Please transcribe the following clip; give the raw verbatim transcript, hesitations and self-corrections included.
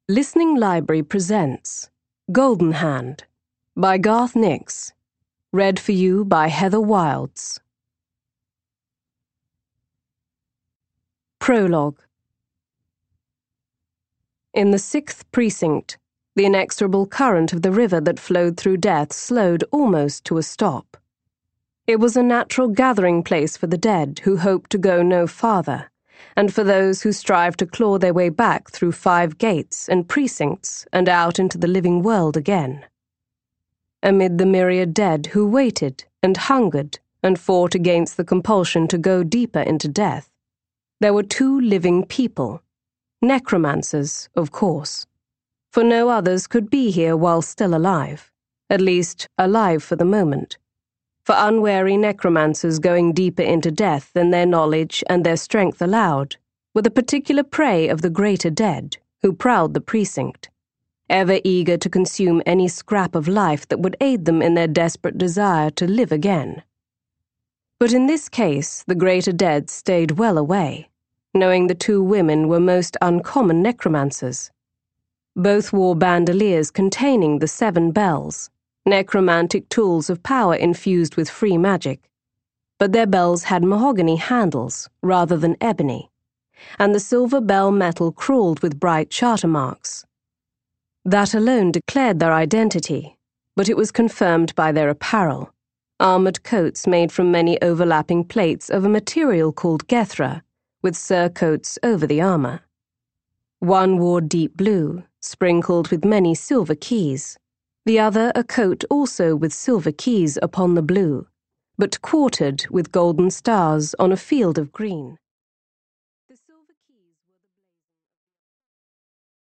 Listening Library presents Golden Hand by Garth Nix, read for you by Heather Wilds. Prologue. In the sixth precinct, the inexorable current of the river that flowed through death slowed almost to a stop. It was a natural gathering place for the dead who hoped to go no farther, and for those who strive to claw their way back through five gates and precincts and out into the living world again. Amid the myriad dead who waited and hungered and fought against the compulsion to go deeper into death, there were two living people, necromancers, of course, for no others could be here while still alive, at least alive for the moment. For unwary necromancers going deeper into death than their knowledge and their strength allowed were the particular prey of the greater dead who prowled the precinct, ever eager to consume any scrap of life that would aid them in their desperate desire to live again. But in this case, the greater dead stayed well away, knowing the two women were most uncommon necromancers. Both wore bandoliers containing the seven bells, necromantic tools of power infused with free magic, but their bells had mahogany handles rather than ebony, and the silver bell metal crawled with bright charter marks. That alone declared their identity, but it was confirmed by their apparel, armored coats made from many overlapping plates of a material called gethra, with surcoats over the armor. One wore deep blue, sprinkled with many silver keys, the other a coat also with silver keys upon the blue, but quartered with golden stars on a field of green.